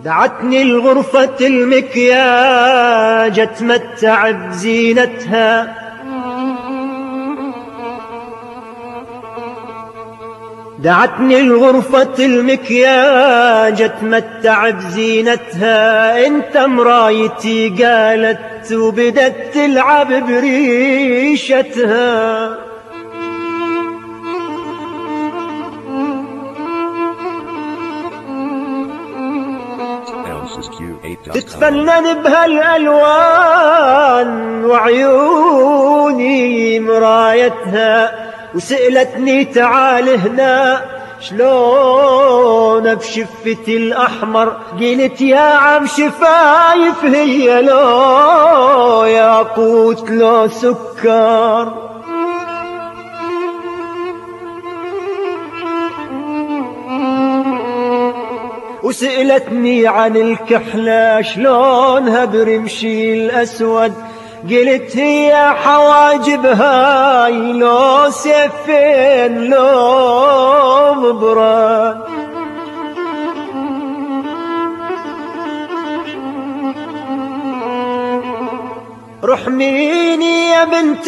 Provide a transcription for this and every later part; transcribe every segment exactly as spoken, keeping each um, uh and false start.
دعتني الغرفة المكياج اتمتع بزينتها، دعتني الغرفة المكياج اتمتع بزينتها. انت مرايتي قالت وبدت تلعب بريشتها. تتفنن بهالألوان وعيوني مرايتها، وسألتني تعال هنا شلون بشفتي الأحمر. قلت يا عم شفايف هي لو ياقوت لو سكر. وسألتني عن الكحلة شلونها برمشي الأسود. قلت هي حواجب هاي لو سيفين لو مبرد. رحميني يا بنت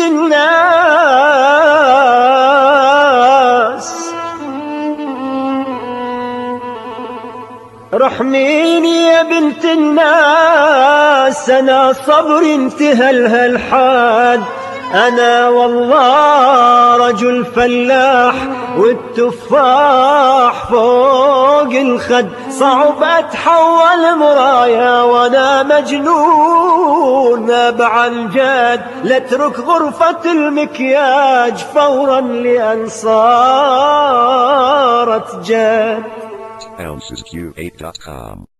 الناس، رحميني يا بنت الناس، أنا صبري انتهى لها الحاد. أنا والله رجل فلاح والتفاح فوق الخد. صعب أتحول مرايا وأنا مجنون عن جد. لاترك غرفة المكياج فورا لأن صارت جد. ounces q eight dot com